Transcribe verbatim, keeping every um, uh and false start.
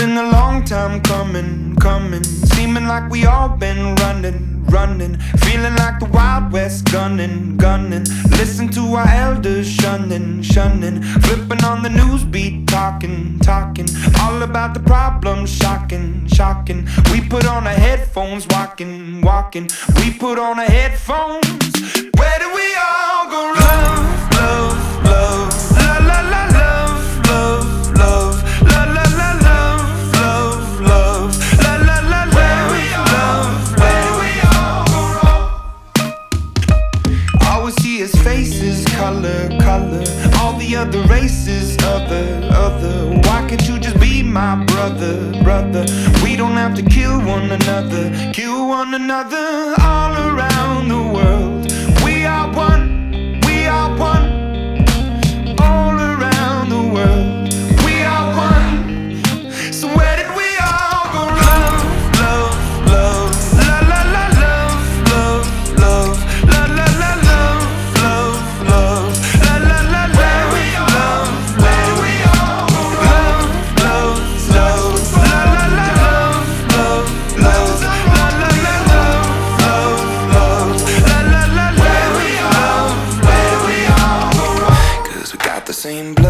been a long time coming, coming. Seeming like we all been running, running. Feeling like the Wild West, gunning, gunning. Listen to our elders shunning, shunning. Flipping on the news beat, talking, talking. All about the problems, shocking, shocking. We put on our headphones, walking, walking. We put on our headphones. Where do we all go wrong? Love, love, la la la, love, love, love, la la la, love, love, love, la la la, where we love, where do we all go wrong? All we see is faces, color, color. All the other races, other, other. Why can't you just be my brother, brother? We don't have to kill one another, kill one another. All around the world, we are one, we are one. All around the world, we are one. So where did we all go wrong? Love, love, la la la, love, love, love, la la la, love, love, love, la la la, where we love, where do we all go wrong? Love, love, love, la la la, love, love, love, la la la, love, love, love, la la la, where we love, where do we all go wrong? 'Cause we got the same